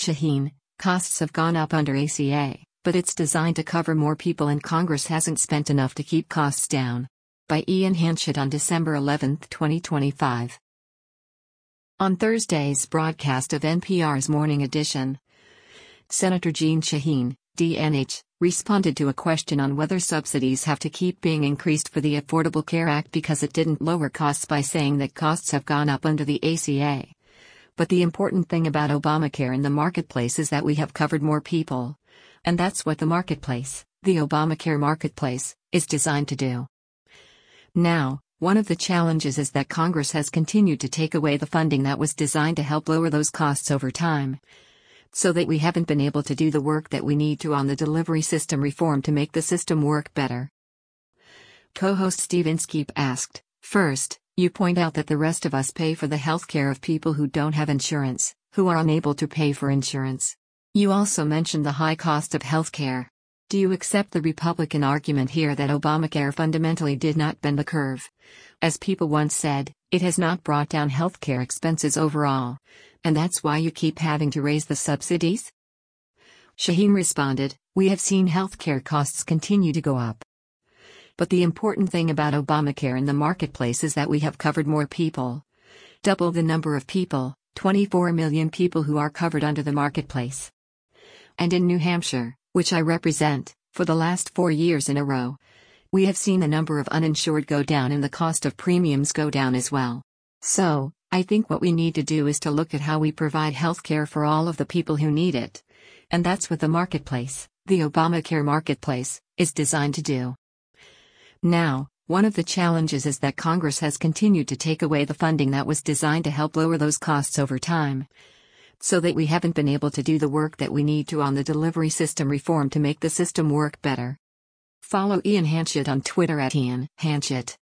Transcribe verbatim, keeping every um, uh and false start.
Shaheen, costs have gone up under A C A, but it's designed to cover more people and Congress hasn't spent enough to keep costs down. By Ian Hanchett on December eleventh, twenty twenty-five. On Thursday's broadcast of N P R's Morning Edition, Senator Jeanne Shaheen, D N H, responded to a question on whether subsidies have to keep being increased for the Affordable Care Act because it didn't lower costs by saying that costs have gone up under the A C A. But the important thing about Obamacare in the marketplace is that we have covered more people. And that's what the marketplace, the Obamacare marketplace, is designed to do. Now, one of the challenges is that Congress has continued to take away the funding that was designed to help lower those costs over time, so that we haven't been able to do the work that we need to on the delivery system reform to make the system work better. Co-host Steve Inskeep asked, first, you point out that the rest of us pay for the health care of people who don't have insurance, who are unable to pay for insurance. You also mentioned the high cost of health care. Do you accept the Republican argument here that Obamacare fundamentally did not bend the curve? As people once said, it has not brought down health care expenses overall. And that's why you keep having to raise the subsidies? Shaheen responded, we have seen health care costs continue to go up. But the important thing about Obamacare in the marketplace is that we have covered more people. Double the number of people, twenty-four million people who are covered under the marketplace. And in New Hampshire, which I represent, for the last four years in a row, we have seen the number of uninsured go down and the cost of premiums go down as well. So, I think what we need to do is to look at how we provide health care for all of the people who need it. And that's what the marketplace, the Obamacare marketplace, is designed to do. Now, one of the challenges is that Congress has continued to take away the funding that was designed to help lower those costs over time, so that we haven't been able to do the work that we need to on the delivery system reform to make the system work better. Follow Ian Hanchett on Twitter at Ian Hanchett.